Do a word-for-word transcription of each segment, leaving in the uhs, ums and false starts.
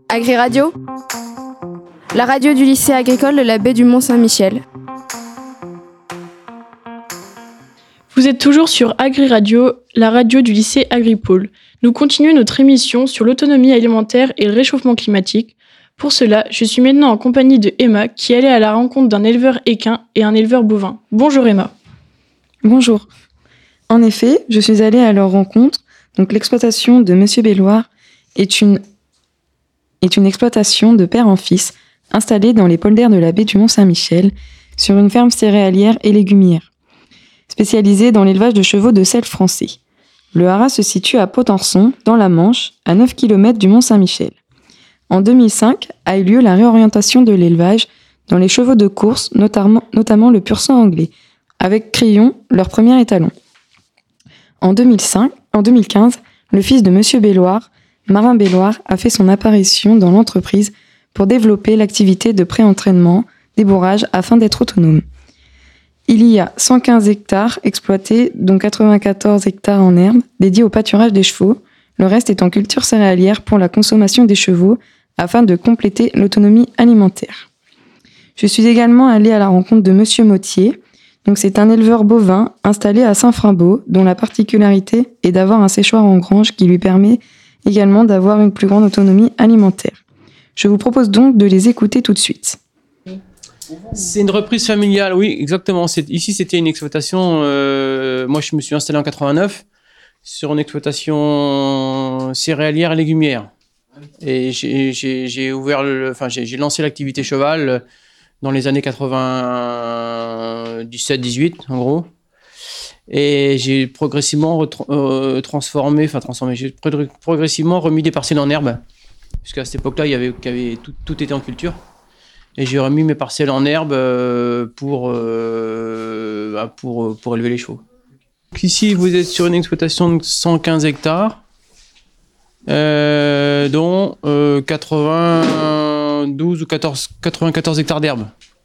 Agri Radio, la radio du lycée agricole de la baie du Mont-Saint-Michel. Vous êtes toujours sur Agri Radio, la radio du lycée Agripôle. Nous continuons notre émission sur l'autonomie alimentaire et le réchauffement climatique. Pour cela, je suis maintenant en compagnie de Emma, qui est allée à la rencontre d'un éleveur équin et un éleveur bovin. Bonjour Emma. Bonjour. En effet, je suis allée à leur rencontre. Donc l'exploitation de Monsieur Belloir est une, est une exploitation de père en fils, installée dans les polders de la baie du Mont-Saint-Michel, sur une ferme céréalière et légumière, spécialisée dans l'élevage de chevaux de selle français. Le haras se situe à Potenson, dans la Manche, à neuf kilomètres du Mont-Saint-Michel. En deux mille cinq a eu lieu la réorientation de l'élevage dans les chevaux de course, notamment, notamment le pur sang anglais, avec Crillon, leur premier étalon. En deux mille cinq, en deux mille quinze, le fils de Monsieur Belloir, Marin Belloir, a fait son apparition dans l'entreprise pour développer l'activité de pré-entraînement, débourrage afin d'être autonome. Il y a cent quinze hectares exploités, dont quatre-vingt-quatorze hectares en herbe, dédiés au pâturage des chevaux. Le reste est en culture céréalière pour la consommation des chevaux, afin de compléter l'autonomie alimentaire. Je suis également allée à la rencontre de Monsieur Mottier. Donc c'est un éleveur bovin installé à Saint-Frimbault, dont la particularité est d'avoir un séchoir en grange qui lui permet également d'avoir une plus grande autonomie alimentaire. Je vous propose donc de les écouter tout de suite. C'est une reprise familiale, oui, exactement. C'est, ici, c'était une exploitation. Euh, moi, je me suis installé en quatre-vingt-neuf sur une exploitation céréalière et légumière. Et j'ai, j'ai, j'ai ouvert, le, enfin, j'ai, j'ai lancé l'activité cheval dans les années quatre-vingt-dix-sept dix-huit, en gros. Et j'ai progressivement retr- euh, transformé, enfin transformé, j'ai pro- progressivement remis des parcelles en herbe. Puisqu'à cette époque-là, il y avait, il y avait tout, tout était en culture. Et j'ai remis mes parcelles en herbe euh, pour, euh, bah, pour, pour élever les chevaux. Donc ici, vous êtes sur une exploitation de cent quinze hectares, euh, dont euh, quatre-vingt-douze ou quatorze, quatre-vingt-quatorze hectares d'herbe.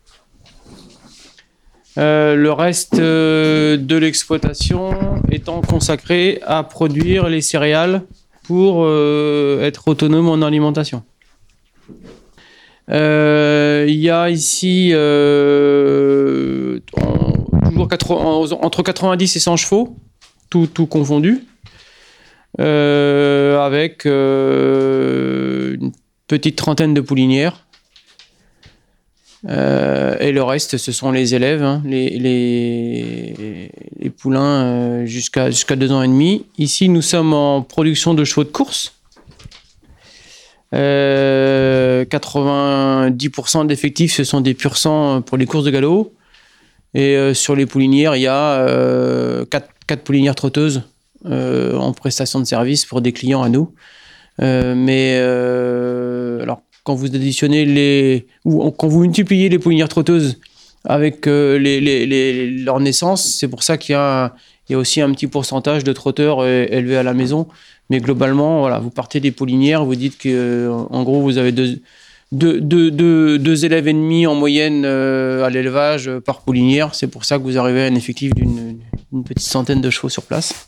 Euh, le reste euh, de l'exploitation étant consacré à produire les céréales pour euh, être autonome en alimentation. Euh, il y a ici euh, en, toujours quatre-vingts, entre quatre-vingt-dix et cent chevaux, tout, tout confondu, euh, avec euh, une petite trentaine de poulinières. Euh, et le reste, ce sont les élèves, hein, les, les, les poulains euh, jusqu'à, jusqu'à deux ans et demi. Ici, nous sommes en production de chevaux de course. Euh, quatre-vingt-dix pour cent d'effectifs, ce sont des pur sang pour les courses de galop. Et euh, sur les poulinières, il y a euh, quatre poulinières trotteuses euh, en prestation de service pour des clients à nous. Euh, mais euh, alors, quand vous additionnez les, ou quand vous multipliez les poulinières trotteuses avec euh, les, les, les, leur naissance, c'est pour ça qu'il y a, il y a aussi un petit pourcentage de trotteurs euh, élevés à la maison. Mais globalement, voilà, vous partez des poulinières, vous dites que, euh, en gros, vous avez deux, deux, deux, deux, deux élèves et demi en moyenne euh, à l'élevage euh, par poulinière. C'est pour ça que vous arrivez à un effectif d'une, d'une petite centaine de chevaux sur place.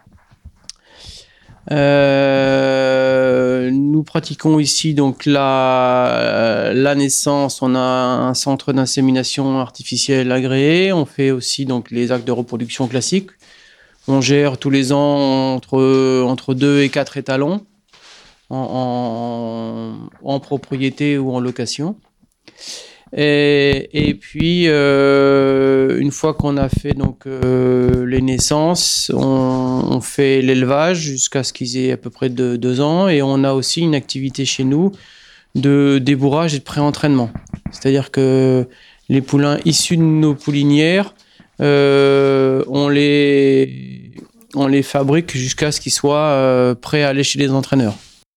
Euh, nous pratiquons ici donc la, la naissance. On a un centre d'insémination artificielle agréé. On fait aussi donc les actes de reproduction classiques. On gère tous les ans entre, entre deux et quatre étalons en, en, en propriété ou en location. Et, et puis, euh, une fois qu'on a fait donc, euh, les naissances, on, on fait l'élevage jusqu'à ce qu'ils aient à peu près de, deux ans. Et on a aussi une activité chez nous de débourrage et de pré-entraînement. C'est-à-dire que les poulains issus de nos poulinières, euh, on, les, on les fabrique jusqu'à ce qu'ils soient euh, prêts à aller chez les entraîneurs.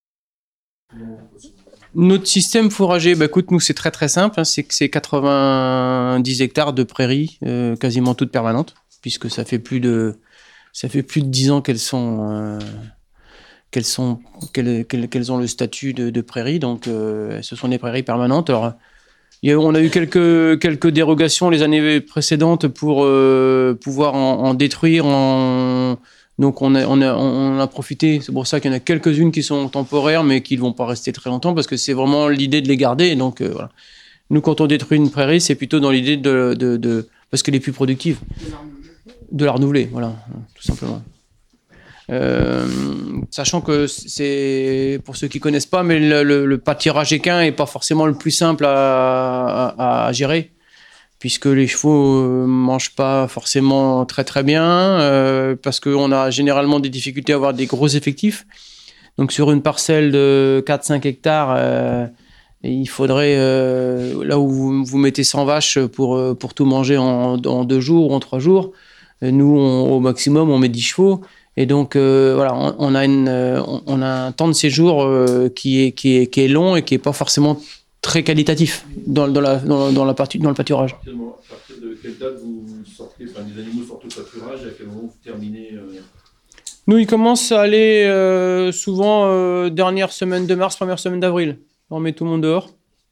Notre système fourrager, bah écoute, nous c'est très très simple, hein, c'est que c'est quatre-vingt-dix hectares de prairies, euh, quasiment toutes permanentes, puisque ça fait plus de ça fait plus de dix ans qu'elles sont euh, qu'elles sont qu'elles, qu'elles, qu'elles ont le statut de, de prairies, donc euh, ce sont des prairies permanentes. Alors, il y a, on a eu quelques quelques dérogations les années précédentes pour euh, pouvoir en, en détruire en Donc on a, on a, on a profité, c'est pour ça qu'il y en a quelques-unes qui sont temporaires, mais qui ne vont pas rester très longtemps, parce que c'est vraiment l'idée de les garder. Et donc euh, voilà. Nous, quand on détruit une prairie, c'est plutôt dans l'idée de, de, de... parce qu'elle est plus productive. De la renouveler, voilà, tout simplement. Euh, sachant que c'est, pour ceux qui ne connaissent pas, mais le, le, le pâturage équin n'est pas forcément le plus simple à, à, à gérer, puisque les chevaux ne mangent pas forcément très très bien, euh, parce qu'on a généralement des difficultés à avoir des gros effectifs. Donc sur une parcelle de quatre à cinq hectares, euh, il faudrait, euh, là où vous, vous mettez cent vaches pour, pour tout manger en, en deux jours ou en trois jours, nous, on, au maximum, on met dix chevaux. Et donc, euh, voilà, on, on, a une, on, on a un temps de séjour euh, qui, est, qui, est, qui est long et qui n'est pas forcément très qualitatif dans, dans, la, dans, dans, la partie, dans le pâturage. À partir de quelle date vous sortez, enfin, les animaux sortent au pâturage et à quel moment vous terminez euh... Nous, ils commencent à aller euh, souvent euh, dernière semaine de mars, première semaine d'avril. On met tout le monde dehors.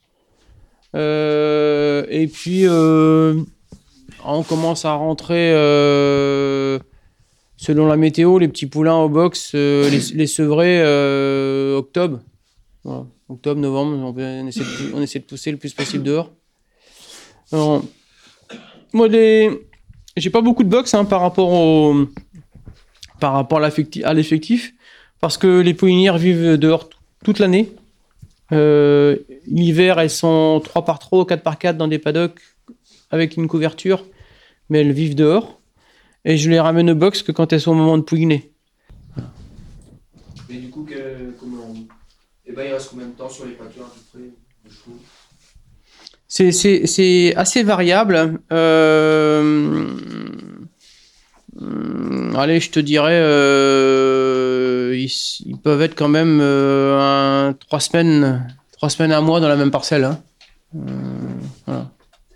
Euh, et puis, euh, on commence à rentrer... Euh, selon la météo, les petits poulains au box, euh, les, les sevrés, euh, octobre. Voilà. Octobre, novembre, on, on, essaie de, on essaie de pousser le plus possible dehors. Alors, moi, les... j'ai pas beaucoup de box hein, par rapport, au... par rapport à, l'effectif, à l'effectif, parce que les poulinières vivent dehors t- toute l'année. Euh, l'hiver, elles sont trois par trois, quatre par quatre dans des paddocks avec une couverture, mais elles vivent dehors. Et je les ramène au box que quand elles sont au moment de pouliner. Mais du coup, que, comment, eh ben, il reste combien de temps sur les pâturages à peu près, de chevaux ? c'est, c'est, c'est assez variable. Euh, euh, allez, je te dirais, euh, ils, ils peuvent être quand même euh, un, trois semaines, trois semaines à un mois dans la même parcelle. Hein. Euh, voilà.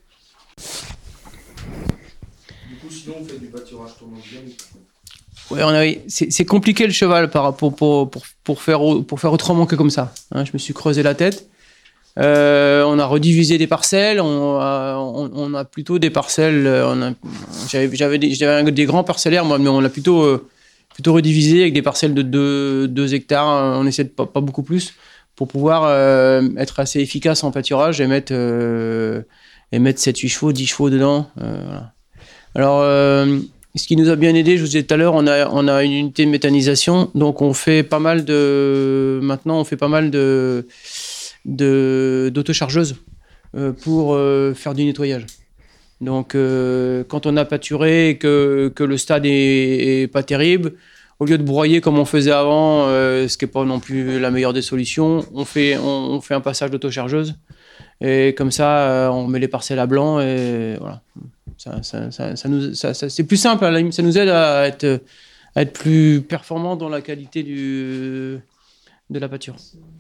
Sinon, on fait du pâturage tournant bien. Ouais, on a, c'est, c'est compliqué le cheval par, pour, pour, pour, pour, faire, pour faire autrement que comme ça. Hein, je me suis creusé la tête. Euh, on a redivisé des parcelles. On a, on, on a plutôt des parcelles. On a, j'avais, j'avais, des, j'avais des grands parcellaires, moi, mais on a plutôt, euh, plutôt redivisé avec des parcelles de deux hectares. On essaie de pas, pas beaucoup plus pour pouvoir euh, être assez efficace en pâturage et mettre, euh, et mettre sept huit chevaux, dix chevaux dedans. Euh, voilà. Alors, euh, ce qui nous a bien aidé, je vous disais tout à l'heure, on a, on a une unité de méthanisation, donc on fait pas mal de, maintenant on fait pas mal de, de, d'autochargeuses euh, pour euh, faire du nettoyage. Donc, euh, quand on a pâturé et que, que le stade est, est pas terrible, au lieu de broyer comme on faisait avant, euh, ce qui n'est pas non plus la meilleure des solutions, on fait, on, on fait un passage d'autochargeuse. Et comme ça, euh, on met les parcelles à blanc et voilà. Ça, ça, ça, ça nous, ça, ça, c'est plus simple, hein, ça nous aide à être, à être plus performant dans la qualité du, de la pâture.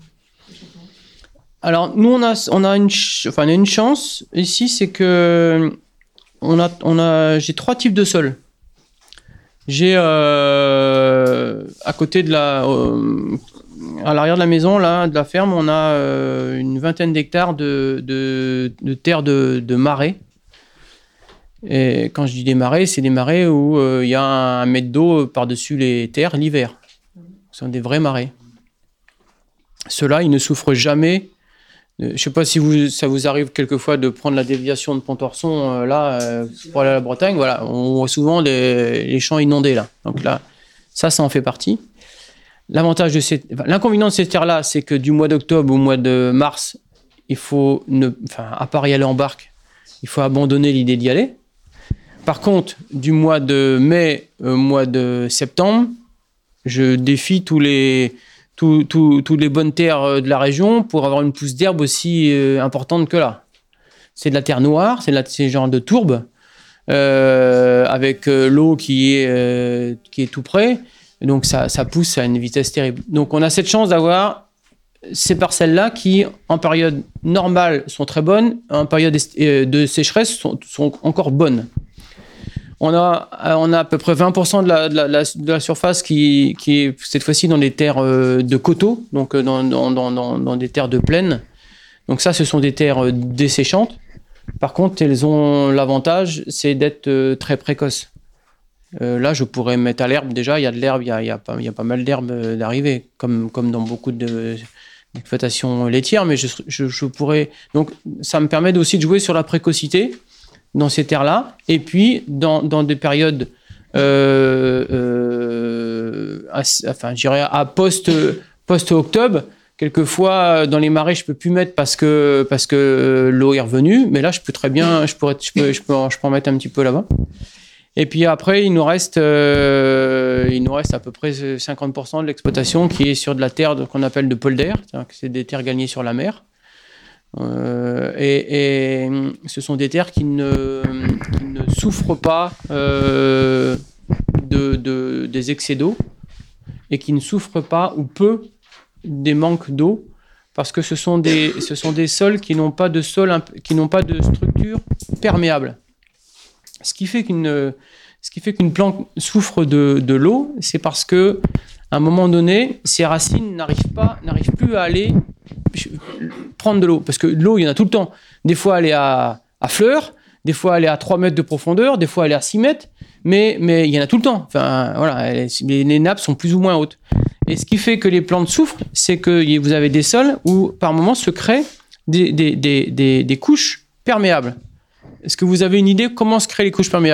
Alors, nous, on a, on a, une, ch- enfin, on a une chance ici, c'est que on a, on a, j'ai trois types de sols. J'ai euh, à côté de la... Euh, à l'arrière de la maison, là, de la ferme, on a euh, une vingtaine d'hectares de, de, de terre de, de marais. Et quand je dis des marais, c'est des marais où il euh, y a un mètre d'eau par-dessus les terres l'hiver. Ce sont des vrais marais. Ceux-là, ils ne souffrent jamais. Je ne sais pas si vous, ça vous arrive quelquefois de prendre la déviation de Pontorson, euh, là, euh, pour aller à la Bretagne. Voilà, on voit souvent les, les champs inondés, là. Donc là, ça, ça en fait partie. L'avantage de ces, enfin, l'inconvénient de ces terres-là, c'est que du mois d'octobre au mois de mars, il faut, ne, enfin, à part y aller en barque, il faut abandonner l'idée d'y aller. Par contre, du mois de mai au mois de septembre, je défie tous les, tous, tous, tous les bonnes terres de la région pour avoir une pousse d'herbe aussi euh, importante que là. C'est de la terre noire, c'est, de la, c'est genre de tourbe, euh, avec euh, l'eau qui est, euh, qui est tout près. Donc ça, ça pousse à une vitesse terrible. Donc on a cette chance d'avoir ces parcelles-là qui, en période normale, sont très bonnes, en période de sécheresse, sont, sont encore bonnes. On a, on a à peu près vingt pour cent de la, de la, de la surface qui, qui est cette fois-ci dans des terres de coteaux, donc dans, dans, dans, dans des terres de plaine. Donc ça, ce sont des terres desséchantes. Par contre, elles ont l'avantage, c'est d'être très précoces. Euh, là, je pourrais mettre à l'herbe. Déjà, il y a de l'herbe, il y a, il y a, pas, il y a pas mal d'herbe euh, d'arrivée, comme, comme dans beaucoup de, d'exploitations laitières. Mais je, je, je pourrais. Donc, ça me permet aussi de jouer sur la précocité dans ces terres-là. Et puis, dans, dans des périodes. Euh, euh, à, enfin, je dirais à post, post-octobre. Quelquefois, dans les marais, je peux plus mettre parce que, parce que l'eau est revenue. Mais là, je peux très bien. Je, pourrais, je, peux, je, peux, je peux en mettre un petit peu là-bas. Et puis après, il nous reste, euh, il nous reste à peu près cinquante pour cent de l'exploitation qui est sur de la terre de, qu'on appelle de polder, c'est-à-dire que c'est des terres gagnées sur la mer. Euh, et, et ce sont des terres qui ne, qui ne souffrent pas euh, de, de, des excès d'eau et qui ne souffrent pas ou peu des manques d'eau parce que ce sont des, ce sont des sols qui n'ont pas de sol, qui n'ont pas de structure perméable. Ce qui fait qu'une, ce qui fait qu'une plante souffre de, de l'eau, c'est parce que à un moment donné, ses racines n'arrivent pas, n'arrivent plus à aller prendre de l'eau. Parce que l'eau, il y en a tout le temps. Des fois, elle est à, à fleur, des fois, elle est à trois mètres de profondeur, des fois, elle est à six mètres, mais, mais il y en a tout le temps. Enfin, voilà, elle, les, les nappes sont plus ou moins hautes. Et ce qui fait que les plantes souffrent, c'est que vous avez des sols où, par moment, se créent des, des, des, des, des couches perméables. Est-ce que vous avez une idée comment se créent les couches perméables ?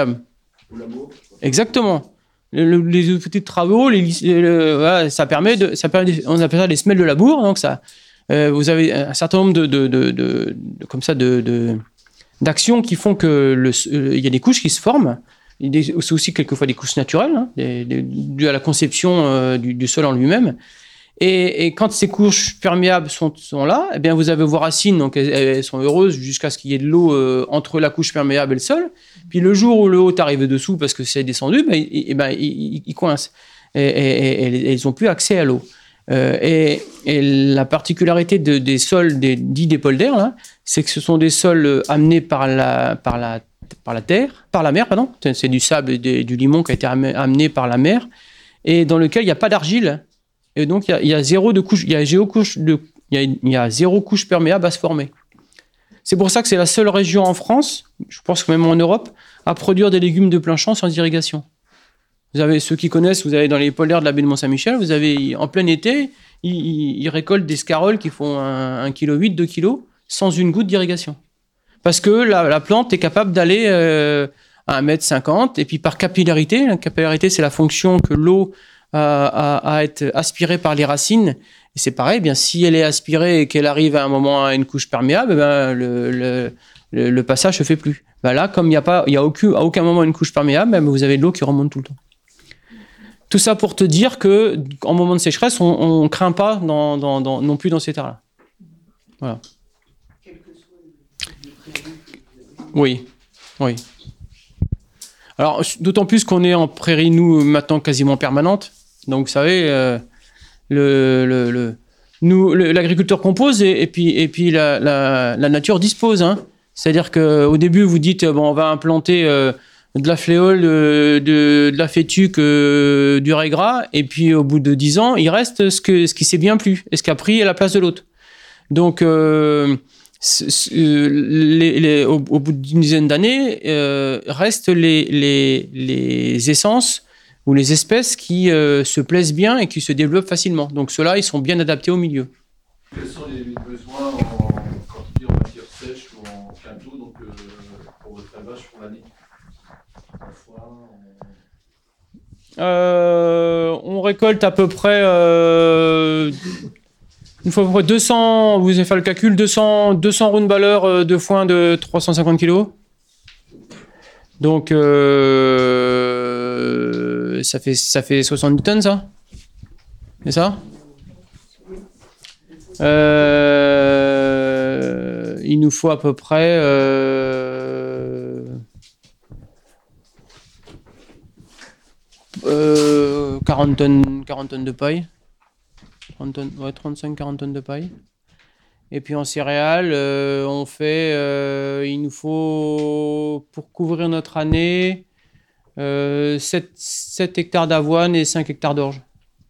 Exactement. Le, le, les petits travaux, les, le, voilà, ça permet de, ça permet, on appelle ça les semelles de labour. Donc ça, euh, vous avez un certain nombre de, de, de, de, de comme ça, de, de, d'actions qui font que le, euh, il y a des couches qui se forment. C'est aussi quelquefois des couches naturelles, hein, des, des, dues à la conception euh, du, du sol en lui-même. Et, et quand ces couches perméables sont, sont là, eh bien vous avez vos racines, donc elles, elles sont heureuses jusqu'à ce qu'il y ait de l'eau euh, entre la couche perméable et le sol. Puis le jour où le haut arrive dessous parce que c'est descendu, ben, et, et ben, ils, ils coincent. Et, et, et, et ils n'ont plus accès à l'eau. Euh, et, et la particularité de, des sols des, dits des polders, là, c'est que ce sont des sols amenés par la, par la, par la terre, par la mer, pardon. C'est du sable et des, du limon qui a été amené par la mer, et dans lequel il n'y a pas d'argile. Et donc, il y, y a zéro de couche, il y a zéro couche de, il y, y a zéro couche perméable à se former. C'est pour ça que c'est la seule région en France, je pense que même en Europe, à produire des légumes de plein champ sans irrigation. Vous avez ceux qui connaissent, vous avez dans les polders de la baie de Mont-Saint-Michel, vous avez en plein été, ils, ils, ils récoltent des scaroles qui font un virgule huit kilos, deux kilos, sans une goutte d'irrigation. Parce que la, la plante est capable d'aller euh, à un mètre cinquante, et puis par capillarité, la capillarité c'est la fonction que l'eau À, à, à être aspirée par les racines. Et c'est pareil, bien, si elle est aspirée et qu'elle arrive à un moment à une couche perméable, ben, le, le, le, le passage se fait plus. Ben là, comme il n'y a, pas, il y a aucun, à aucun moment une couche perméable, ben, vous avez de l'eau qui remonte tout le temps. Tout ça pour te dire qu'en moment de sécheresse, on ne craint pas dans, dans, dans, non plus dans ces terres-là. Voilà. Oui, oui. Alors, d'autant plus qu'on est en prairie, nous, maintenant quasiment permanente. Donc, vous savez, euh, le, le, le, nous, le, l'agriculteur compose et, et puis, et puis la, la, la nature dispose. Hein. C'est-à-dire qu'au début, vous dites, bon, on va implanter euh, de la fléole, de, de, de la fétuque, euh, du rail gras, et puis au bout de dix ans, il reste ce, que, ce qui s'est bien plu et ce qui a pris à la place de l'autre. Donc, euh, les, les, au, au bout d'une dizaine d'années, euh, restent les, les, les essences ou les espèces qui euh, se plaisent bien et qui se développent facilement. Donc ceux-là, ils sont bien adaptés au milieu. Quels sont les besoins en quantité en matière sèche ou en quinto, donc euh, pour votre élevage pour l'année? En foin, en... Euh, on récolte à peu près... Euh, Une fois à peu près deux cents, vous avez fait le calcul, deux cents, deux cents roundballers de foin de trois cent cinquante kilos. Donc, euh, ça, fait, ça fait soixante-dix tonnes, ça? C'est ça? euh, Il nous faut à peu près... Euh, euh, quarante tonnes, quarante tonnes de paille. trente tonnes, ouais, trente-cinq à quarante tonnes de paille. Et puis en céréales, euh, on fait, euh, il nous faut, pour couvrir notre année, euh, sept, sept hectares d'avoine et cinq hectares d'orge.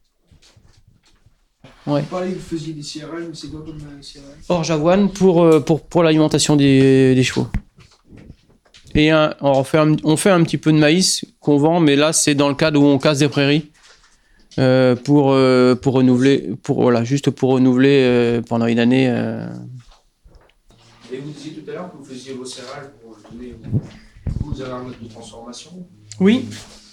Ouais. Vous parlez que vous faisiez des céréales, mais c'est quoi comme euh, céréales? Orge avoine pour, euh, pour, pour l'alimentation des, des chevaux. et un, on, fait un, on fait un petit peu de maïs qu'on vend, mais là, c'est dans le cadre où on casse des prairies euh, pour, euh, pour renouveler, pour, voilà, juste pour renouveler euh, pendant une année. Euh. Et vous disiez tout à l'heure que vous faisiez vos céréales pour donner. Vous avez un mode de transformation? Oui.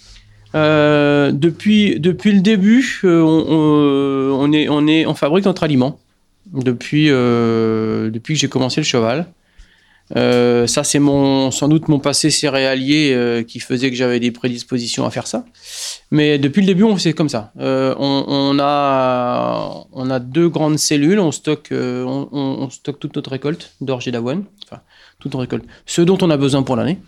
Euh, depuis, depuis le début, euh, on, on, est, on, est, on fabrique notre aliment. Depuis, euh, depuis que j'ai commencé le cheval. Euh, ça, c'est mon, sans doute mon passé céréalier euh, qui faisait que j'avais des prédispositions à faire ça. Mais depuis le début, on fait comme ça. Euh, on, on, a, on a deux grandes cellules. On stocke, euh, on, on stocke toute notre récolte d'orge et d'avoine. Enfin, toute notre récolte. Ce dont on a besoin pour l'année.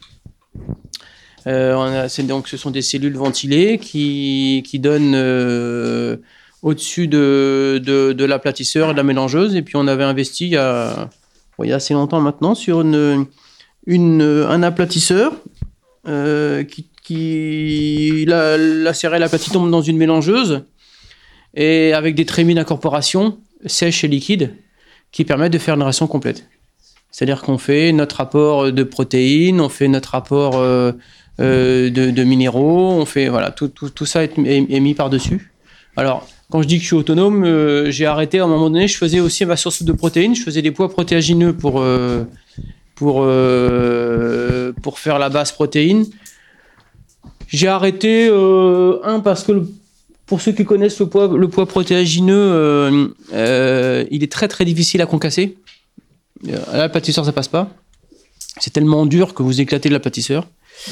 Euh, on a, c'est donc, ce sont des cellules ventilées qui, qui donnent euh, au-dessus de, de, de l'aplatisseur et de la mélangeuse. Et puis, on avait investi il y a, bon, il y a assez longtemps maintenant sur une, une, un aplatisseur euh, qui, qui la, la céréale aplatie tombe dans une mélangeuse et avec des trémies d'incorporation sèches et liquides qui permettent de faire une ration complète. C'est-à-dire qu'on fait notre apport de protéines, on fait notre apport euh, euh, de, de minéraux, on fait voilà tout, tout, tout ça est, est, est mis par-dessus. Alors quand je dis que je suis autonome, euh, j'ai arrêté à un moment donné. Je faisais aussi ma source de protéines. Je faisais des poids protéagineux pour euh, pour euh, pour faire la base protéine. J'ai arrêté euh, un parce que le, pour ceux qui connaissent le poids le poids protéagineux, euh, euh, il est très très difficile à concasser. À l'aplatisseur, ça passe pas. C'est tellement dur que vous éclatez l'aplatisseur.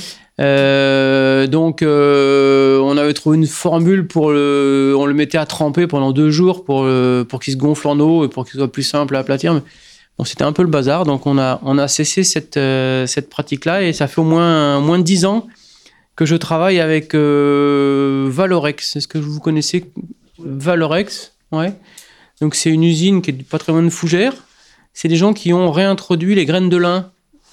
Euh, donc, euh, on avait trouvé une formule pour le. On le mettait à tremper pendant deux jours pour, le, pour qu'il se gonfle en eau et pour qu'il soit plus simple à aplatir. Mais bon, c'était un peu le bazar. Donc, on a, on a cessé cette, euh, cette pratique-là et ça fait au moins, moins de dix ans que je travaille avec euh, Valorex. Est-ce que vous connaissez Valorex? Ouais. Donc, c'est une usine qui est pas très loin de Fougères. C'est des gens qui ont réintroduit les graines de lin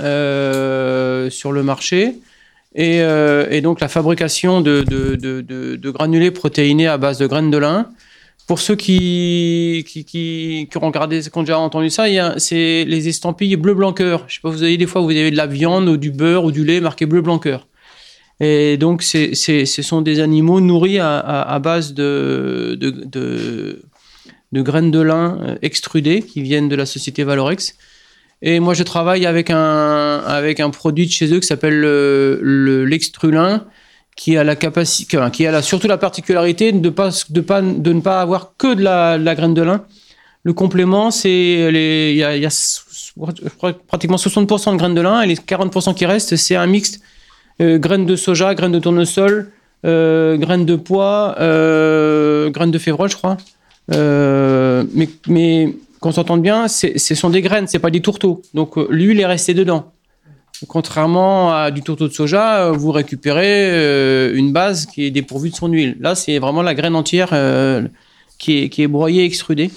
euh, sur le marché et, euh, et donc la fabrication de, de, de, de, de granulés protéinés à base de graines de lin. Pour ceux qui, qui, qui, qui ont regardé, qui ont déjà entendu ça, il y a, c'est les estampilles bleu blanc cœur. Je sais pas, vous avez des fois vous avez de la viande ou du beurre ou du lait marqué bleu blanc cœur. Et donc c'est, c'est, ce sont des animaux nourris à, à, à base de, de, de de graines de lin extrudées qui viennent de la société Valorex. Et moi, je travaille avec un, avec un produit de chez eux qui s'appelle le, le, l'extrulin, qui a, la capacité, qui a la, surtout la particularité de, pas, de, pas, de ne pas avoir que de la, de la graine de lin. Le complément, c'est les, il y a, il y a je crois, pratiquement soixante pour cent de graines de lin et les quarante pour cent qui restent, c'est un mixte euh, graines de soja, graines de tournesol, euh, graines de pois, euh, graines de févrole, je crois. Euh, mais, mais qu'on s'entende bien, c'est, ce sont des graines, c'est pas des tourteaux. Donc euh, l'huile est restée dedans. Contrairement à du tourteau de soja, vous récupérez euh, une base qui est dépourvue de son huile. Là, c'est vraiment la graine entière euh, qui, est, qui est broyée, extrudée.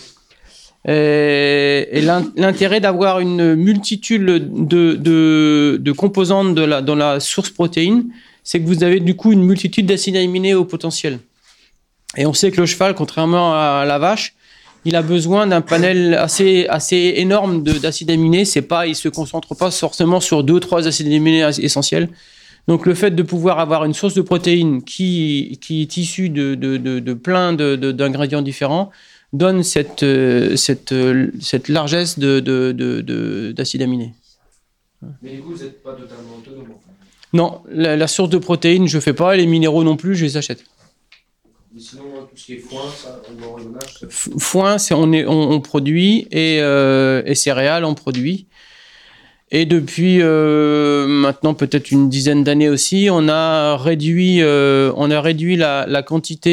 Et, et l'intérêt d'avoir une multitude de, de, de composantes de la, dans la source protéine, c'est que vous avez du coup une multitude d'acides aminés au potentiel. Et on sait que le cheval, contrairement à la vache, il a besoin d'un panel assez, assez énorme de, d'acides aminés. C'est pas, il ne se concentre pas forcément sur deux ou trois acides aminés essentiels. Donc le fait de pouvoir avoir une source de protéines qui, qui est issue de, de, de, de plein de, de, d'ingrédients différents donne cette, cette, cette largesse de, de, de, de, d'acides aminés. Mais du coup, vous n'êtes pas totalement autonome. Non, la, la source de protéines, je ne fais pas. Les minéraux non plus, je les achète. Mais sinon, tout ce qui est foin, ça, on va ça... Foin, c'est, on, est, on, on produit et, euh, et céréales, on produit. Et depuis euh, maintenant peut-être une dizaine d'années aussi, on a réduit, euh, on a réduit la, la quantité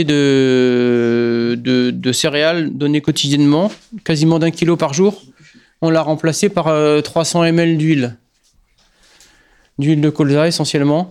de, de, de céréales données quotidiennement, quasiment d'un kilo par jour. On l'a remplacé par euh, trois cents millilitres d'huile, d'huile de colza essentiellement.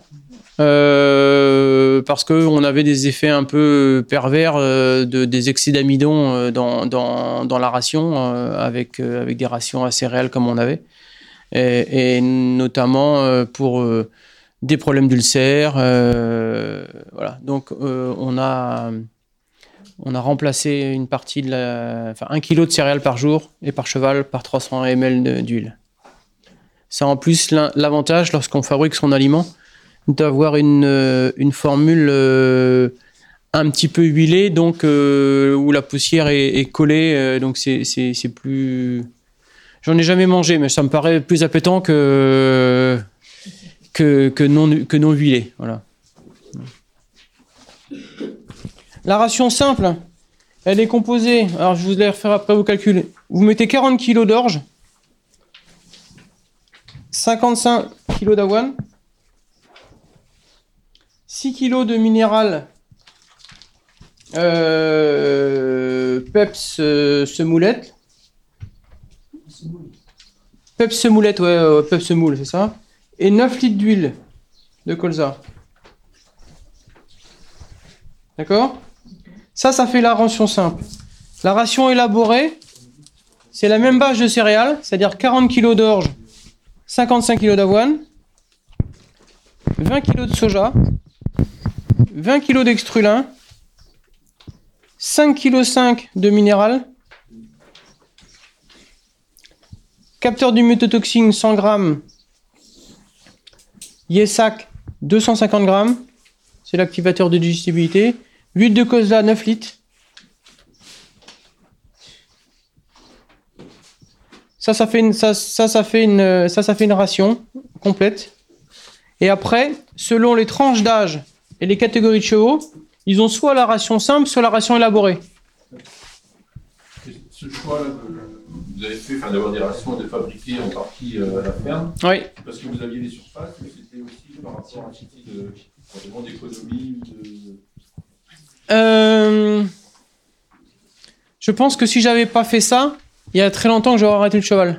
Euh, parce qu'on avait des effets un peu pervers euh, de, des excès d'amidon euh, dans, dans, dans la ration, euh, avec, euh, avec des rations à céréales comme on avait, et, et notamment euh, pour euh, des problèmes d'ulcères. Euh, voilà. Donc euh, on, a, on a remplacé une partie de la, enfin un kilo de céréales par jour et par cheval par trois cents millilitres d'huile. ça a en plus l'avantage, lorsqu'on fabrique son aliment, d'avoir une, une formule euh, un petit peu huilée, donc, euh, où la poussière est, est collée. Euh, donc c'est, c'est, c'est plus... J'en ai jamais mangé, mais ça me paraît plus appétant que, que, que, non, que non huilé. Voilà. La ration simple, elle est composée, alors je vous vais refaire après vos calculs. Vous mettez quarante kilos d'orge, cinquante-cinq kilos d'avoine, six kilos de minéral euh, Peps euh, semoulette. Peps semoulette, ouais, euh, Peps semoule, c'est ça. Et neuf litres d'huile de colza. D'accord ? Ça, ça fait la ration simple. La ration élaborée, c'est la même bâche de céréales, c'est-à-dire quarante kilos d'orge, cinquante-cinq kilos d'avoine, vingt kilos de soja, vingt kilos d'extrulin, cinq virgule cinq kilos de minéral, capteur du métotoxine cent grammes, Yesac deux cent cinquante grammes, c'est l'activateur de digestibilité, huile de colza neuf litres. Ça, ça fait une, ça, ça, ça fait une, ça, ça fait une ration complète. Et après, selon les tranches d'âge et les catégories de chevaux, ils ont soit la ration simple, soit la ration élaborée. Et ce choix-là que vous avez fait, enfin, d'avoir des rations de fabriquer en partie euh, à la ferme, oui. Parce que vous aviez les surfaces, mais c'était aussi par rapport à un type de, d'économie ou de... Euh, je pense que si j'avais pas fait ça, il y a très longtemps que j'aurais arrêté le cheval.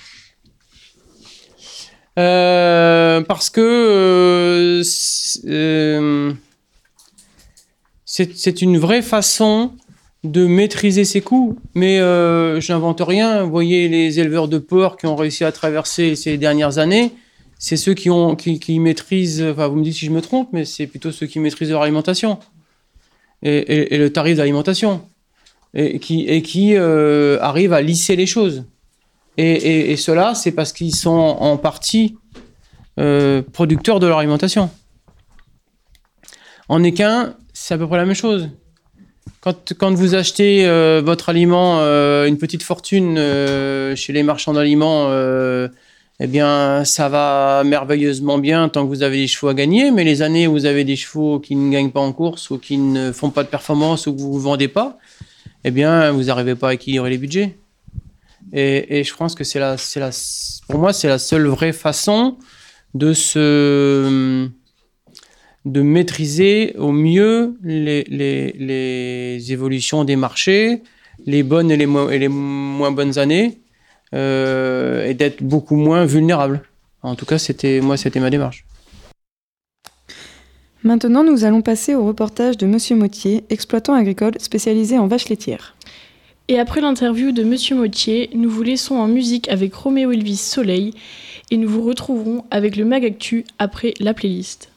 Euh, parce que euh, c'est, euh, c'est, c'est une vraie façon de maîtriser ses coûts. Mais euh, je n'invente rien. Vous voyez les éleveurs de porc qui ont réussi à traverser ces dernières années. C'est ceux qui, ont, qui, qui maîtrisent, enfin vous me dites si je me trompe, mais c'est plutôt ceux qui maîtrisent leur alimentation. Et, et, et le tarif d'alimentation, et qui, et qui euh, arrivent à lisser les choses. Et, et, et cela, c'est parce qu'ils sont en partie euh, producteurs de leur alimentation. En équin, c'est à peu près la même chose. Quand, quand vous achetez euh, votre aliment, euh, une petite fortune euh, chez les marchands d'aliments, euh, eh bien, ça va merveilleusement bien tant que vous avez des chevaux à gagner, mais les années où vous avez des chevaux qui ne gagnent pas en course ou qui ne font pas de performance ou que vous ne vendez pas, eh bien, vous n'arrivez pas à équilibrer les budgets. Et, et je pense que c'est la, c'est la, pour moi, c'est la seule vraie façon de se, de maîtriser au mieux les, les, les évolutions des marchés, les bonnes et les, mo- et les moins bonnes années. Euh, et d'être beaucoup moins vulnérable. En tout cas, c'était, moi, c'était ma démarche. Maintenant, nous allons passer au reportage de Monsieur Mottier, exploitant agricole spécialisé en vaches laitières. Et après l'interview de Monsieur Mottier, nous vous laissons en musique avec Roméo Elvis Soleil et nous vous retrouverons avec le Mag Actu après la playlist.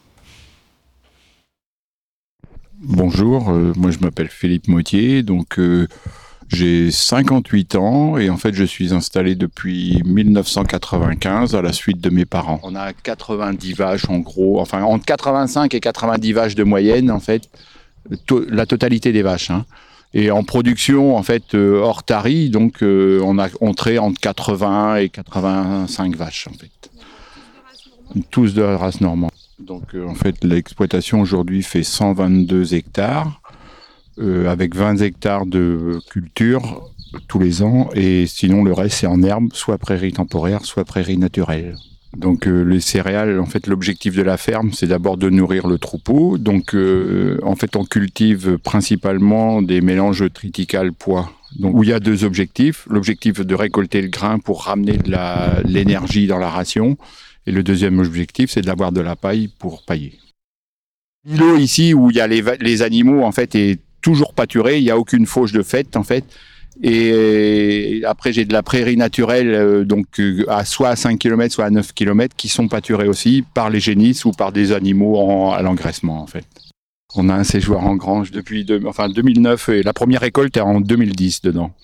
Bonjour, euh, moi je m'appelle Philippe Mottier, donc euh, j'ai cinquante-huit ans et en fait je suis installé depuis mille neuf cent quatre-vingt-quinze à la suite de mes parents. On a quatre-vingt-dix vaches en gros, enfin entre quatre-vingt-cinq et quatre-vingt-dix vaches de moyenne en fait, to- la totalité des vaches. Hein. Et en production en fait euh, hors tari, donc euh, on a entré entre quatre-vingts et quatre-vingt-cinq vaches en fait. Tous de race normande. Donc euh, en fait l'exploitation aujourd'hui fait cent vingt-deux hectares. Euh, avec vingt hectares de culture tous les ans, et sinon le reste c'est en herbe, soit prairie temporaire, soit prairie naturelle. Donc euh, les céréales, en fait l'objectif de la ferme c'est d'abord de nourrir le troupeau, donc euh, en fait on cultive principalement des mélanges triticales pois, donc où il y a deux objectifs, l'objectif de récolter le grain pour ramener de la, l'énergie dans la ration, et le deuxième objectif c'est d'avoir de la paille pour pailler. L'îlot ici où il y a les, les animaux en fait est toujours pâturé, il n'y a aucune fauche de fête en fait. Et après j'ai de la prairie naturelle, euh, donc euh, à soit à cinq kilomètres, soit à neuf kilomètres, qui sont pâturés aussi par les génisses ou par des animaux en, à l'engraissement en fait. On a un séjour en grange depuis deux, enfin deux mille neuf et la première récolte est en deux mille dix dedans.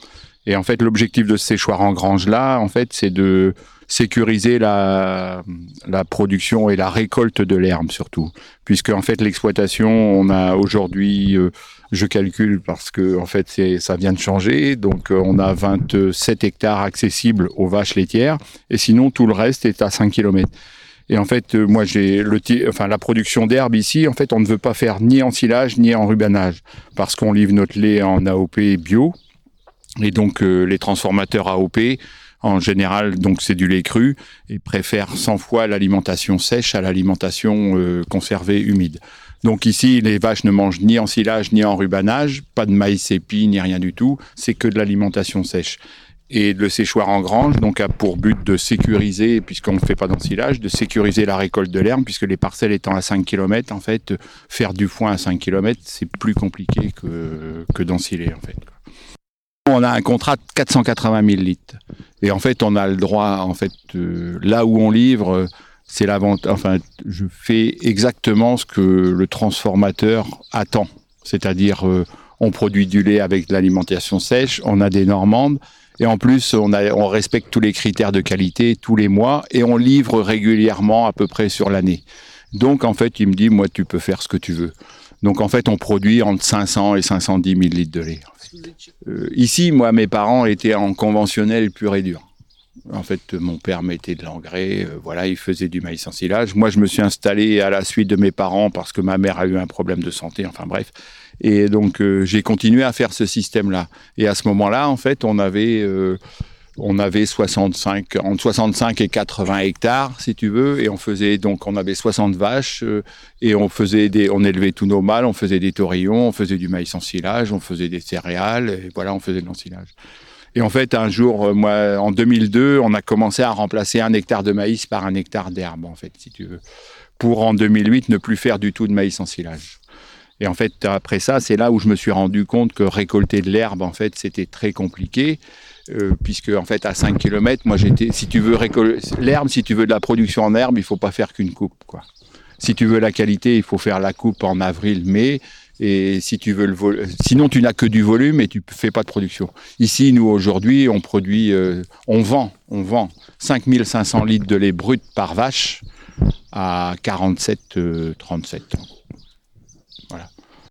Et en fait, l'objectif de ce séchoir en grange-là, en fait, c'est de sécuriser la, la production et la récolte de l'herbe surtout. Puisque, en fait, l'exploitation, on a aujourd'hui, euh, je calcule parce que, en fait, c'est, ça vient de changer. Donc, euh, on a vingt-sept hectares accessibles aux vaches laitières. Et sinon, tout le reste est à cinq kilomètres. Et en fait, euh, moi, j'ai le, enfin, la production d'herbe ici, en fait, on ne veut pas faire ni ensilage ni enrubanage. Parce qu'on livre notre lait en A O P bio. Et donc, euh, les transformateurs A O P, en général, donc c'est du lait cru, et préfèrent cent fois l'alimentation sèche à l'alimentation euh, conservée humide. Donc ici, les vaches ne mangent ni ensilage ni enrubanage, pas de maïs épi ni rien du tout, c'est que de l'alimentation sèche. Et le séchoir en grange donc a pour but de sécuriser, puisqu'on ne fait pas d'ensilage, de sécuriser la récolte de l'herbe, puisque les parcelles étant à cinq kilomètres, en fait, faire du foin à cinq kilomètres, c'est plus compliqué que, que d'ensiler, en fait. On a un contrat de quatre cent quatre-vingt mille litres. Et en fait, on a le droit, en fait, euh, là où on livre, c'est la vente. Enfin, je fais exactement ce que le transformateur attend. C'est-à-dire, euh, on produit du lait avec de l'alimentation sèche, on a des normandes, et en plus, on, a, on respecte tous les critères de qualité tous les mois, et on livre régulièrement à peu près sur l'année. Donc, en fait, il me dit, moi, tu peux faire ce que tu veux. Donc, en fait, on produit entre cinq cents et cinq cent dix mille litres de lait. Euh, ici, moi, mes parents étaient en conventionnel pur et dur. En fait, mon père mettait de l'engrais, euh, voilà, il faisait du maïs ensilage. Moi, je me suis installé à la suite de mes parents parce que ma mère a eu un problème de santé, enfin bref. Et donc, euh, j'ai continué à faire ce système-là. Et à ce moment-là, en fait, on avait... Euh, On avait soixante-cinq, entre soixante-cinq et quatre-vingts hectares, si tu veux, et on faisait donc on avait soixante vaches euh, et on faisait des, on élevait tous nos mâles, on faisait des taurillons, on faisait du maïs ensilage, on faisait des céréales, et voilà, on faisait de l'ensilage. Et en fait, un jour, moi, en deux mille deux, on a commencé à remplacer un hectare de maïs par un hectare d'herbe, en fait, si tu veux, pour en deux mille huit ne plus faire du tout de maïs ensilage. Et en fait, après ça, c'est là où je me suis rendu compte que récolter de l'herbe, en fait, c'était très compliqué. Euh, puisque en fait à cinq kilomètres, moi j'étais, si tu veux récolter l'herbe, si tu veux de la production en herbe, il faut pas faire qu'une coupe, quoi. Si tu veux la qualité, il faut faire la coupe en avril, mai, et si tu veux le vol... sinon tu n'as que du volume et tu fais pas de production. Ici, nous aujourd'hui, on produit, euh, on vend, on vend cinq mille cinq cents litres de lait brut par vache à quarante-sept, trente-sept. Voilà.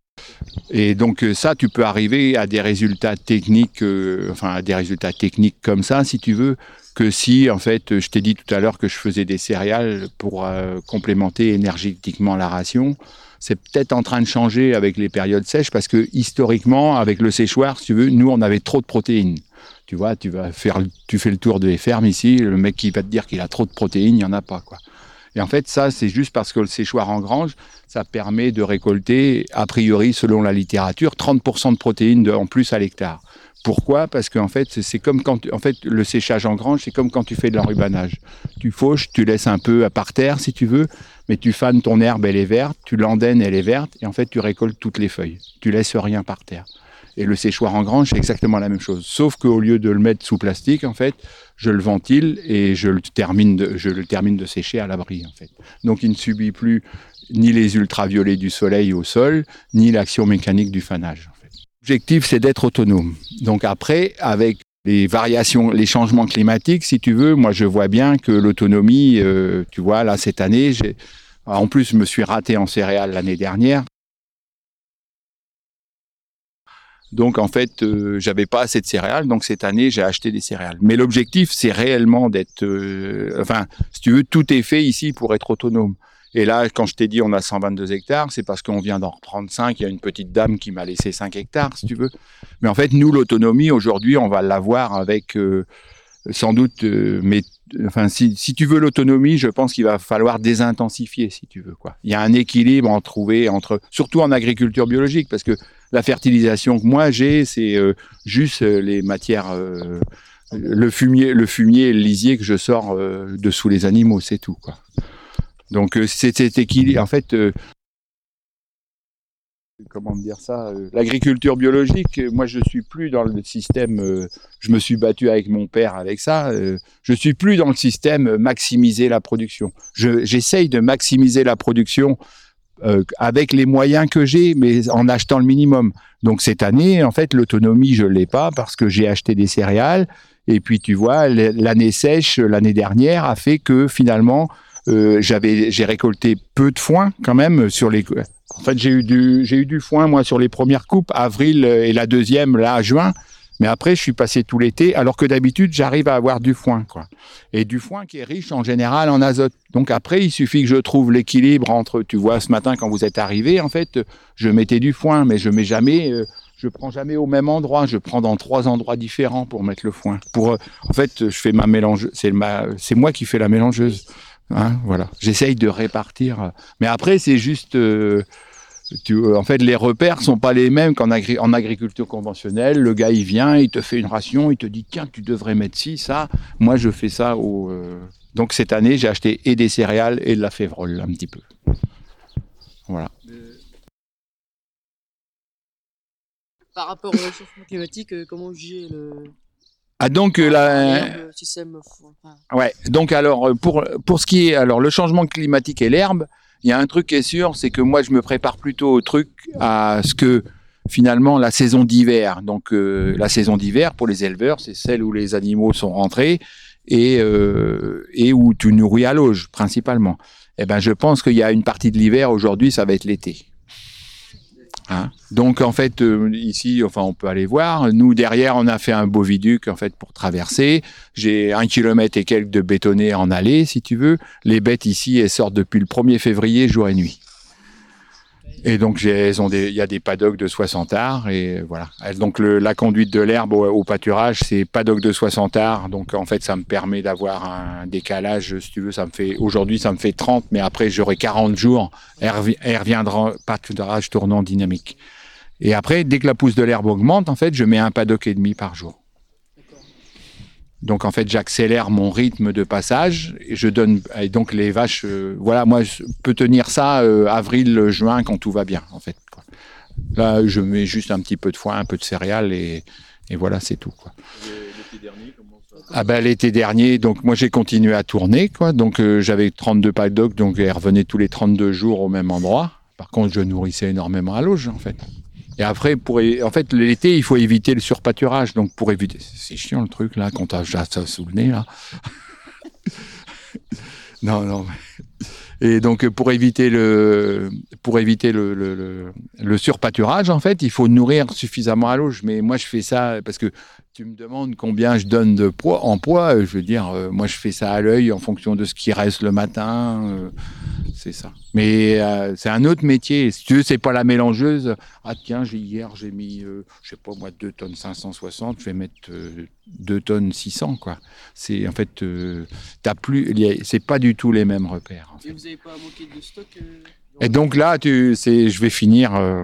Et donc ça, tu peux arriver à des résultats techniques, euh, enfin à des résultats techniques comme ça, si tu veux, que si, en fait, je t'ai dit tout à l'heure que je faisais des céréales pour euh, complémenter énergétiquement la ration. C'est peut-être en train de changer avec les périodes sèches, parce que historiquement, avec le séchoir, si tu veux, nous, on avait trop de protéines. Tu vois, tu vas faire, tu fais le tour des fermes ici, le mec qui va te dire qu'il a trop de protéines, il n'y en a pas, quoi. Et en fait, ça, c'est juste parce que le séchoir en grange, ça permet de récolter, a priori, selon la littérature, trente pour cent de protéines de, en plus à l'hectare. Pourquoi ? Parce qu'en fait, c'est comme quand, tu, en fait, le séchage en grange, c'est comme quand tu fais de l'enrubanage. Tu fauches, tu laisses un peu par terre, si tu veux, mais tu fanes ton herbe, elle est verte, tu l'andaines, elle est verte, et en fait, tu récoltes toutes les feuilles. Tu laisses rien par terre. Et le séchoir en grange, c'est exactement la même chose. Sauf qu'au lieu de le mettre sous plastique, en fait, je le ventile et je le termine de, je le termine de sécher à l'abri, en fait. Donc, il ne subit plus ni les ultraviolets du soleil au sol, ni l'action mécanique du fanage, en fait. L'objectif, c'est d'être autonome. Donc après, avec les variations, les changements climatiques, si tu veux, moi, je vois bien que l'autonomie, euh, tu vois, là, cette année, j'ai... en plus, je me suis raté en céréales l'année dernière. Donc, en fait, euh, j'avais pas assez de céréales. Donc, cette année, j'ai acheté des céréales. Mais l'objectif, c'est réellement d'être... Euh, enfin, si tu veux, tout est fait ici pour être autonome. Et là, quand je t'ai dit on a cent vingt-deux hectares, c'est parce qu'on vient d'en reprendre cinq. Il y a une petite dame qui m'a laissé cinq hectares, si tu veux. Mais en fait, nous, l'autonomie, aujourd'hui, on va l'avoir avec euh, sans doute... Euh, mais, enfin, si, si tu veux l'autonomie, je pense qu'il va falloir désintensifier, si tu veux, quoi. Il y a un équilibre à trouver entre... Surtout en agriculture biologique, parce que la fertilisation que moi j'ai, c'est euh, juste euh, les matières, euh, le fumier, le fumier et le lisier que je sors euh, de sous les animaux, c'est tout, quoi. Donc euh, c'est cet équilibre. En fait, euh, comment dire ça euh, l'agriculture biologique, euh, moi je suis plus dans le système. Euh, je me suis battu avec mon père avec ça. Euh, je suis plus dans le système euh, maximiser la production. Je, j'essaye de maximiser la production euh, avec les moyens que j'ai, mais en achetant le minimum. Donc cette année, en fait, l'autonomie, je l'ai pas parce que j'ai acheté des céréales. Et puis tu vois, l'année sèche, l'année dernière, a fait que finalement, euh, j'avais, j'ai récolté peu de foin quand même sur les. En fait, j'ai eu du, j'ai eu du foin moi sur les premières coupes, avril et la deuxième là, juin. Mais après, je suis passé tout l'été, alors que d'habitude, j'arrive à avoir du foin, quoi. Et du foin qui est riche en général en azote. Donc après, il suffit que je trouve l'équilibre entre, tu vois, ce matin quand vous êtes arrivé, en fait, je mettais du foin, mais je mets jamais, euh, je prends jamais au même endroit. Je prends dans trois endroits différents pour mettre le foin. Pour, euh, en fait, je fais ma mélange, c'est ma, c'est moi qui fais la mélangeuse. Hein, voilà. J'essaye de répartir. Mais après, c'est juste. Euh, Tu, en fait, les repères sont pas les mêmes qu'en agri- en agriculture conventionnelle. Le gars, il vient, il te fait une ration, il te dit tiens, tu devrais mettre ci, ça. Moi, je fais ça au. Euh... Donc cette année, j'ai acheté et des céréales et de la févrole un petit peu. Voilà. Par rapport au réchauffement climatique, euh, comment juger le. Ah donc euh, la. Le système. Enfin... Ouais. Donc alors pour pour ce qui est alors le changement climatique et l'herbe. Il y a un truc qui est sûr, c'est que moi, je me prépare plutôt au truc, à ce que, finalement, la saison d'hiver, donc euh, la saison d'hiver, pour les éleveurs, c'est celle où les animaux sont rentrés et, euh, et où tu nourris à l'auge, principalement. Eh ben, je pense qu'il y a une partie de l'hiver, aujourd'hui, ça va être l'été. Hein, donc en fait euh, ici, enfin on peut aller voir. Nous derrière, on a fait un beau viaduc en fait pour traverser. J'ai un kilomètre et quelques de bétonné en allée, si tu veux. Les bêtes ici, elles sortent depuis le premier février, jour et nuit. Et donc j'ai, elles ont des, il y a des paddocks de soixante arts et voilà. Donc le, la conduite de l'herbe au, au pâturage, c'est paddock de soixante arts. Donc en fait, ça me permet d'avoir un décalage, si tu veux. Ça me fait aujourd'hui, ça me fait trente, mais après j'aurai quarante jours. Elle, revi- elle reviendra pâturage tournant dynamique. Et après, dès que la pousse de l'herbe augmente, en fait, je mets un paddock et demi par jour. Donc en fait, j'accélère mon rythme de passage et je donne et donc les vaches. Euh, voilà, moi je peux tenir ça euh, avril, juin quand tout va bien en fait. Quoi. Là, je mets juste un petit peu de foin, un peu de céréales et, et voilà, c'est tout. Quoi. L'été dernier, comment ça? Ah ben l'été dernier, donc moi j'ai continué à tourner quoi. Donc euh, j'avais trente-deux paddocks, donc elles revenaient tous les trente-deux jours au même endroit. Par contre, je nourrissais énormément à l'auge en fait. Et après, pour é... en fait, l'été, il faut éviter le surpâturage. Donc, pour éviter, c'est chiant le truc là, quand t'as ça sous le nez là. non, non. Et donc, pour éviter le, pour éviter le, le, le, le surpâturage, en fait, il faut nourrir suffisamment à l'auge. Mais moi, je fais ça parce que tu me demandes combien je donne de poids en poids. Je veux dire, euh, moi, je fais ça à l'œil en fonction de ce qui reste le matin. Euh, c'est ça. Mais euh, c'est un autre métier. Si tu veux, c'est pas la mélangeuse. Ah tiens, j'ai, hier j'ai mis, euh, je sais pas moi, deux tonnes cinq cent soixante. Je vais mettre euh, deux tonnes six cents quoi. C'est en fait, euh, t'as plus, c'est pas du tout les mêmes repères. En fait. Et vous n'avez pas manqué de stock euh, Et donc là, tu, c'est, je vais finir. Euh...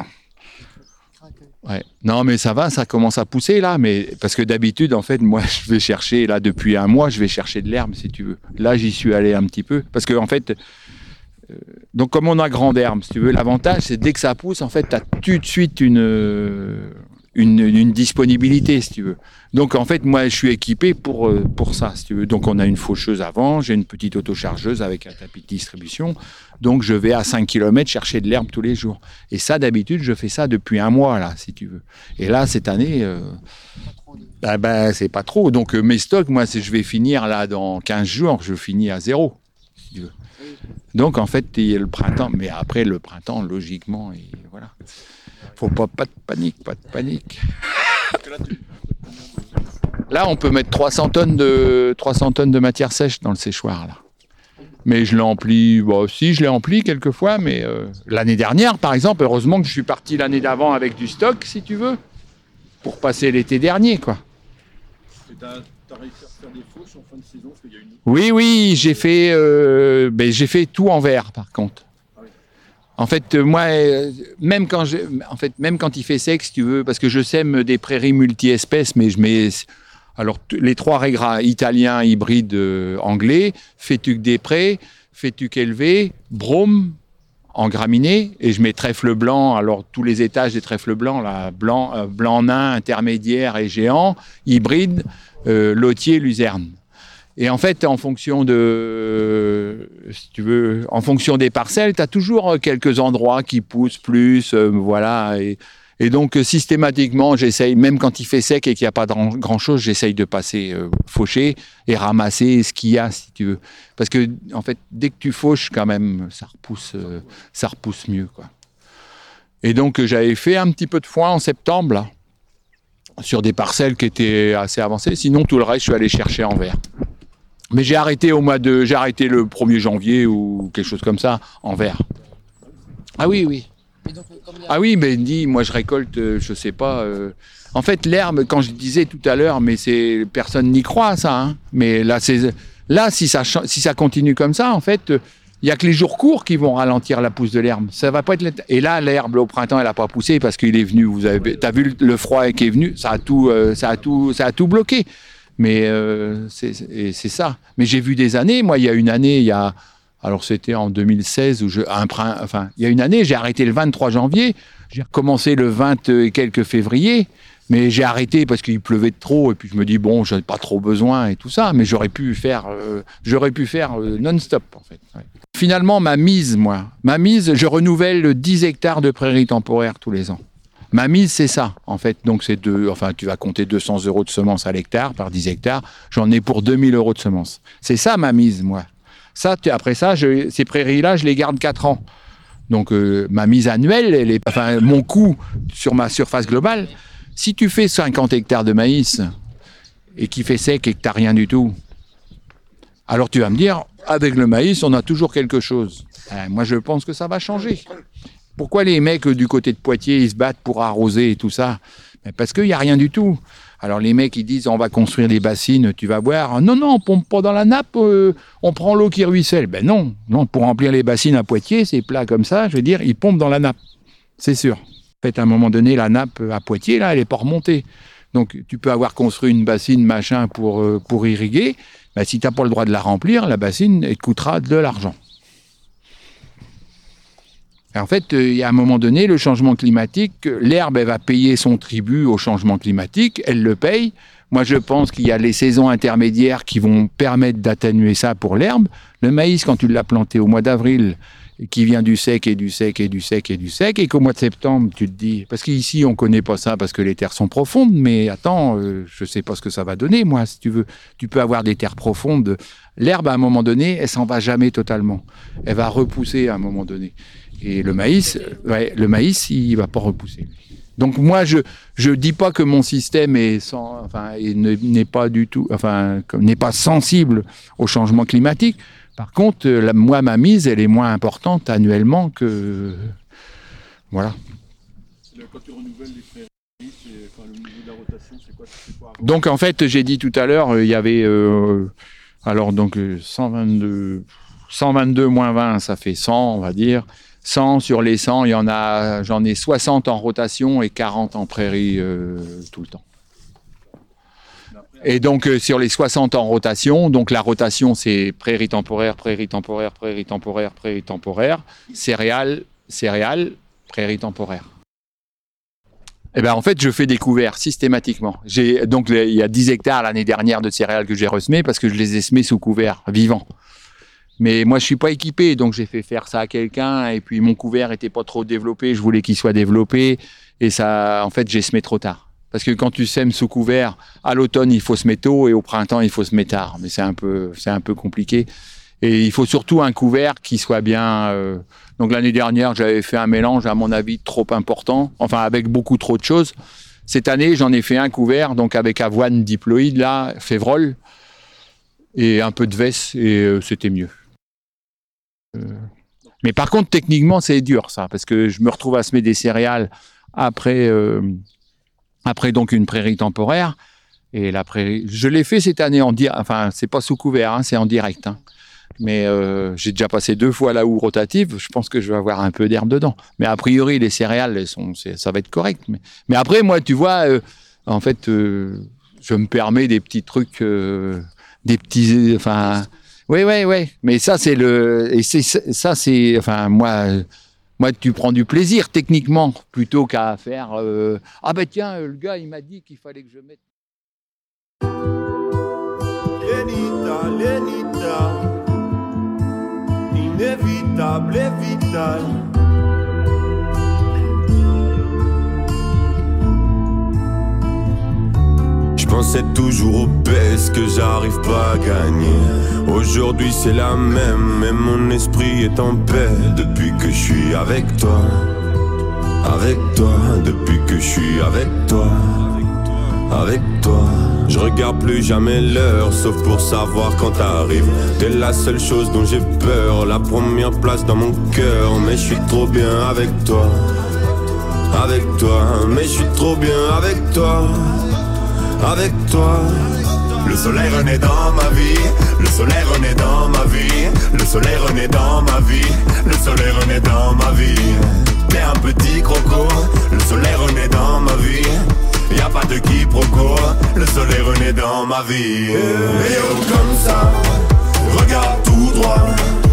Ouais. Non, mais ça va, ça commence à pousser là. Mais parce que d'habitude, en fait, moi, je vais chercher là depuis un mois, je vais chercher de l'herbe si tu veux. Là, j'y suis allé un petit peu parce que en fait. Donc, comme on a grande herbe, si tu veux, l'avantage, c'est dès que ça pousse, en fait, tu as tout de suite une, une, une disponibilité, si tu veux. Donc, en fait, moi, je suis équipé pour, pour ça, si tu veux. Donc, on a une faucheuse avant, j'ai une petite autochargeuse avec un tapis de distribution. Donc, je vais à cinq kilomètres chercher de l'herbe tous les jours. Et ça, d'habitude, je fais ça depuis un mois, là, si tu veux. Et là, cette année, euh, bah, bah, c'est pas trop. Donc, euh, mes stocks, moi, c'est, je vais finir, là, dans quinze jours, je finis à zéro, si tu veux. Donc en fait, il y a le printemps, mais après le printemps, logiquement, et voilà. Faut pas, pas de panique, pas de panique. Là, on peut mettre trois cents tonnes de, trois cents tonnes de matière sèche dans le séchoir, là. Mais je l'ai empli, bon, si, je l'ai empli quelques fois, mais euh, l'année dernière, par exemple, heureusement que je suis parti l'année d'avant avec du stock, si tu veux, pour passer l'été dernier, quoi. Et t'as, t'as réussi à faire des fauches en fin de saison parce qu'il y a une... Oui, oui, j'ai fait, euh, ben, j'ai fait tout en verre, par contre. Ah oui. En fait, euh, moi, euh, même quand je, en fait, même quand il fait sec, si tu veux, parce que je sème des prairies multi-espèces, mais je mets, alors t- les trois régras italiens, hybrides, euh, anglais, fétuque des prés, fétuque élevé, brome en graminées, et je mets trèfle blanc. Alors tous les étages des trèfles blancs, là, blanc, euh, blanc nain, intermédiaire et géant, hybride, euh, lotier, luzerne. Et en fait, en fonction de, si tu veux, en fonction des parcelles, tu as toujours quelques endroits qui poussent plus, euh, voilà. Et, et donc, systématiquement, j'essaye, même quand il fait sec et qu'il n'y a pas grand-chose, j'essaye de passer euh, faucher et ramasser ce qu'il y a, si tu veux. Parce que, en fait, dès que tu fauches, quand même, ça repousse, euh, ça repousse mieux, quoi. Et donc, j'avais fait un petit peu de foin en septembre, là, sur des parcelles qui étaient assez avancées. Sinon, tout le reste, je suis allé chercher en vert. Mais j'ai arrêté au mois de, j'ai arrêté le premier janvier ou quelque chose comme ça, en vert. Ah oui, oui. Ah oui, mais dis, moi je récolte, euh, je sais pas. Euh... En fait, l'herbe, quand je disais tout à l'heure, mais c'est personne n'y croit ça. Hein. Mais là, c'est là si ça si ça continue comme ça, en fait, il euh, y a que les jours courts qui vont ralentir la pousse de l'herbe. Ça va pas être. Et là, l'herbe au printemps, elle a pas poussé parce qu'il est venu. Vous avez, t'as vu le froid qui est venu, ça a tout, euh, ça a tout, ça a tout bloqué. Mais euh, c'est, c'est ça. Mais j'ai vu des années. Moi, il y a une année, il y a. Alors, c'était en deux mille seize, où je, un, enfin, il y a une année, j'ai arrêté le vingt-trois janvier. J'ai recommencé le vingt et quelques février. Mais j'ai arrêté parce qu'il pleuvait trop. Et puis, je me dis, bon, j'en ai pas trop besoin et tout ça. Mais j'aurais pu faire, euh, j'aurais pu faire euh, non-stop, en fait. Ouais. Finalement, ma mise, moi, ma mise, je renouvelle dix hectares de prairies temporaires tous les ans. Ma mise, c'est ça, en fait. Donc, c'est deux, enfin, tu vas compter deux cents euros de semences à l'hectare par dix hectares. J'en ai pour deux mille euros de semences. C'est ça, ma mise, moi. Ça, après ça, je, ces prairies-là, je les garde quatre ans. Donc, euh, ma mise annuelle, elle est, enfin, mon coût sur ma surface globale, si tu fais cinquante hectares de maïs et qu'il fait sec et que tu n'as rien du tout, alors tu vas me dire, avec le maïs, on a toujours quelque chose. Euh, moi, je pense que ça va changer. Pourquoi les mecs du côté de Poitiers, ils se battent pour arroser et tout ça? Parce qu'il n'y a rien du tout. Alors les mecs, ils disent, on va construire des bassines, tu vas voir. Non, non, on pompe pas dans la nappe, euh, on prend l'eau qui ruisselle. Ben non, non, pour remplir les bassines à Poitiers, c'est plat comme ça, je veux dire, ils pompent dans la nappe. C'est sûr. En fait, à un moment donné, la nappe à Poitiers, là, elle n'est pas remontée. Donc, tu peux avoir construit une bassine, machin, pour, euh, pour irriguer. Ben, si tu n'as pas le droit de la remplir, la bassine, elle te coûtera de l'argent. Et en fait, il y a un moment donné, le changement climatique, l'herbe, elle va payer son tribut au changement climatique, elle le paye. Moi, je pense qu'il y a les saisons intermédiaires qui vont permettre d'atténuer ça pour l'herbe. Le maïs, quand tu l'as planté au mois d'avril, qui vient du sec et du sec et du sec et du sec, et qu'au mois de septembre, tu te dis... Parce qu'ici, on ne connaît pas ça parce que les terres sont profondes, mais attends, euh, je ne sais pas ce que ça va donner, moi, si tu veux. Tu peux avoir des terres profondes. L'herbe, à un moment donné, elle s'en va jamais totalement. Elle va repousser à un moment donné. Et le maïs, ouais, le maïs, il va pas repousser. Donc moi, je je dis pas que mon système est sans, enfin, n'est pas du tout, enfin, n'est pas sensible au changement climatique. Par contre, la, moi, ma mise, elle est moins importante annuellement que, voilà. Quand tu renouvelles les prairies, enfin, le niveau de la rotation, c'est quoi, c'est quoi avant ? Donc en fait, j'ai dit tout à l'heure, il y avait, euh, alors donc cent vingt-deux, cent vingt-deux moins vingt, ça fait cent, on va dire. cent sur les cent, il y en a, j'en ai soixante en rotation et quarante en prairie euh, tout le temps. Et donc euh, sur les soixante en rotation, donc la rotation c'est prairie temporaire, prairie temporaire, prairie temporaire, prairie temporaire, céréales, céréales, prairie temporaire. Et ben en fait je fais des couverts systématiquement. J'ai donc les, il y a dix hectares l'année dernière de céréales que j'ai ressemées parce que je les ai semées sous couvert vivant. Mais moi, je suis pas équipé, donc j'ai fait faire ça à quelqu'un. Et puis, mon couvert était pas trop développé. Je voulais qu'il soit développé. Et ça, en fait, j'ai semé trop tard. Parce que quand tu sèmes sous couvert, à l'automne, il faut semer tôt et au printemps, il faut semer tard. Mais c'est un peu, c'est un peu compliqué. Et il faut surtout un couvert qui soit bien... Euh... Donc, l'année dernière, j'avais fait un mélange, à mon avis, trop important. Enfin, avec beaucoup trop de choses. Cette année, j'en ai fait un couvert, donc avec avoine diploïde, là, févrole, et un peu de vesse, et euh, c'était mieux. Euh, mais par contre, techniquement, c'est dur, ça, parce que je me retrouve à semer des céréales après, euh, après donc une prairie temporaire. Et la prairie, je l'ai fait cette année en direct, enfin, c'est pas sous couvert, hein, c'est en direct. Hein. Mais euh, j'ai déjà passé deux fois la houe rotative, je pense que je vais avoir un peu d'herbe dedans. Mais a priori, les céréales, elles sont, c'est, ça va être correct. Mais, mais après, moi, tu vois, euh, en fait, euh, je me permets des petits trucs, euh, des petits, enfin. Oui, oui, oui. Mais ça, c'est le. Et c'est ça, c'est. Enfin, moi, moi, tu prends du plaisir techniquement plutôt qu'à faire. Euh, ah ben tiens, le gars, il m'a dit qu'il fallait que je mette. inévitable et vital. Je pensais toujours aux baisses que j'arrive pas à gagner. Aujourd'hui c'est la même, mais mon esprit est en paix depuis que je suis avec toi. Avec toi, depuis que je suis avec toi. Avec toi, je regarde plus jamais l'heure, sauf pour savoir quand t'arrives. T'es la seule chose dont j'ai peur, la première place dans mon cœur. Mais je suis trop bien avec toi. Avec toi, mais je suis trop bien avec toi. Avec toi. Le soleil renaît dans ma vie, le soleil renaît dans ma vie, le soleil renaît dans ma vie, le soleil renaît dans ma vie. T'es un petit croco, le soleil renaît dans ma vie. Y'a pas de quiproquo, le soleil renaît dans ma vie. Et oh comme ça, regarde tout droit.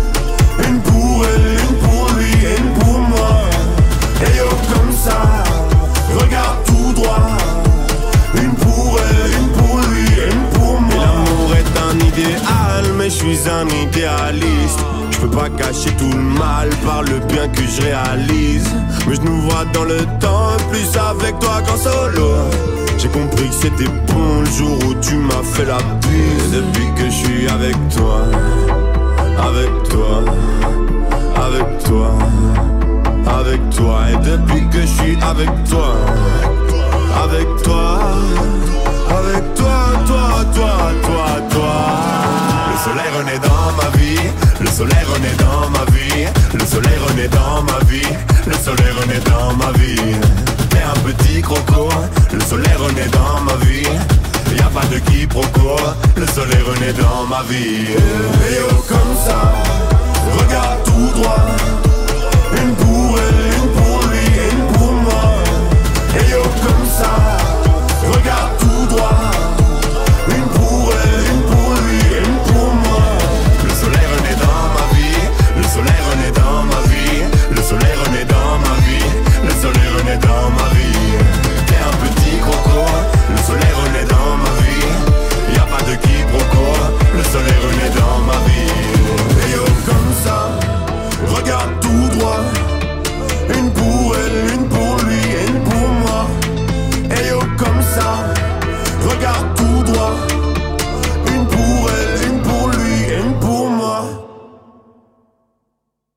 Une pour elle, une pour lui et une pour moi. Et oh comme ça, regarde tout droit. Une pour elle, une pour lui et une pour moi. Et l'amour est un idéal, mais je suis un idéaliste. Je peux pas cacher tout le mal par le bien que je réalise. Mais je nous vois dans le temps, plus avec toi qu'en solo. J'ai compris que c'était bon le jour où tu m'as fait la bise. Depuis que je suis avec toi, avec toi, avec toi, avec toi. Et depuis que je suis avec toi, avec toi, avec toi, toi, toi, toi, toi. Le soleil renaît dans ma vie, le soleil renaît dans ma vie, le soleil renaît dans ma vie, le soleil renaît dans ma vie. T'es un petit croco, le soleil renaît dans ma vie. Y'a pas de quiproquo, le soleil renaît dans ma vie. Et oh comme ça, regarde tout droit. Une pour elle, une pour lui et une pour moi. Et oh comme ça, regarde tout droit. Une pour elle, une pour lui et une pour moi. Le soleil renaît dans ma vie, le soleil renaît dans ma vie, le soleil renaît dans ma vie, le soleil renaît dans ma vie. T'es un petit croco, le soleil renaît dans ma vie. Y'a pas de quiproquo, le soleil renaît